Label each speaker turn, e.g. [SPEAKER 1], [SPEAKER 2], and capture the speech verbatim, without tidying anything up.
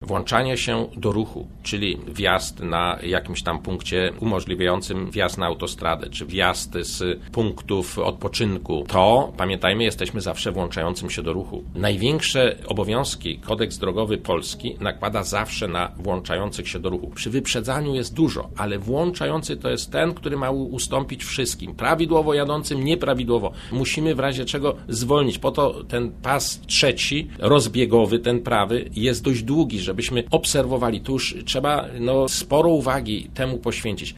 [SPEAKER 1] włączanie się do ruchu, czyli wjazd na jakimś tam punkcie umożliwiającym wjazd na autostradę, czy wjazd z punktów odpoczynku, to pamiętajmy, jesteśmy zawsze włączającym się do ruchu. Największe obowiązki Kodeks Drogowy Polski nakłada zawsze na włączających się do ruchu. Przy wyprzedzaniu jest dużo, ale włączający to jest ten, który ma ustąpić wszystkim. Prawidłowo jadącym, nieprawidłowo. Musimy w razie czego zwolnić. Po to ten pas trzeci, rozbiegowy, ten prawy, jest dość długi, żebyśmy obserwowali. Tu już trzeba no, sporo uwagi temu poświęcić.